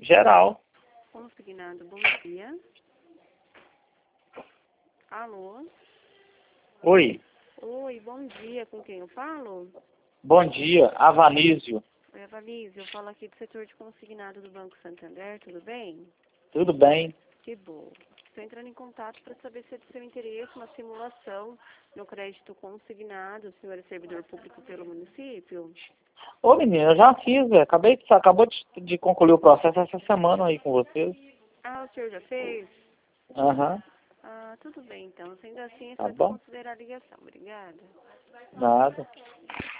Geral. Consignado, bom dia. Alô? Oi. Oi, bom dia. Com quem eu falo? Bom dia, Avanísio. Oi, Avalise, eu falo aqui do setor de consignado do Banco Santander, tudo bem? Tudo bem? Que bom. Estou entrando em contato para saber se é de seu interesse uma simulação no crédito consignado. O senhor é servidor público pelo município? Ô menina, eu já fiz, acabou de concluir o processo essa semana aí com vocês. Ah, o senhor já fez? Aham, Ah, tudo bem então. Sendo assim, é tá só bom? desconsiderar a ligação. Obrigada. Nada.